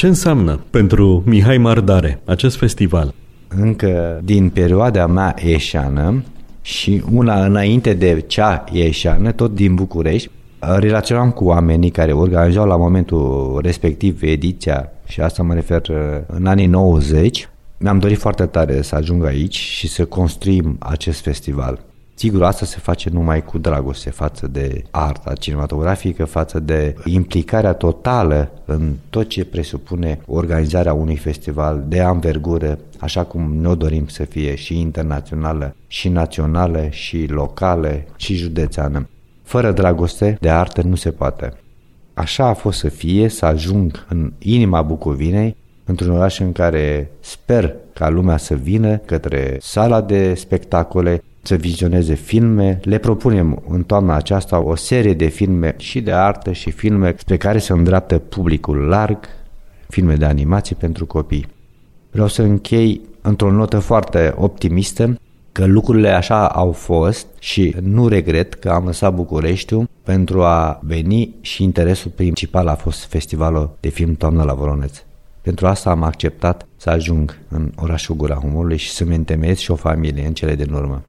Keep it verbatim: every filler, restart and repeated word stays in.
Ce înseamnă pentru Mihai Mardare acest festival? Încă din perioada mea ieșeană și una înainte de cea ieșeană, tot din București, relaționam cu oamenii care organizau la momentul respectiv ediția, și asta mă refer în anii nouăzeci. Mi-am dorit foarte tare să ajung aici și să construim acest festival. Sigur, asta se face numai cu dragoste față de arta cinematografică, față de implicarea totală în tot ce presupune organizarea unui festival de anvergură, așa cum ne-o dorim să fie și internațională, și națională, și locală, și județeană. Fără dragoste de artă nu se poate. Așa a fost să fie, să ajung în inima Bucovinei, într-un oraș în care sper ca lumea să vină către sala de spectacole, să vizioneze filme. Le propunem în toamna aceasta o serie de filme și de artă și filme spre care se îndreaptă publicul larg, filme de animație pentru copii. Vreau să închei într-o notă foarte optimistă, că lucrurile așa au fost și nu regret că am lăsat Bucureștiul pentru a veni și interesul principal a fost festivalul de film Toamna la Voroneț. Pentru asta am acceptat să ajung în orașul Gura Humorului și să-mi întemeiesc și o familie în cele din urmă.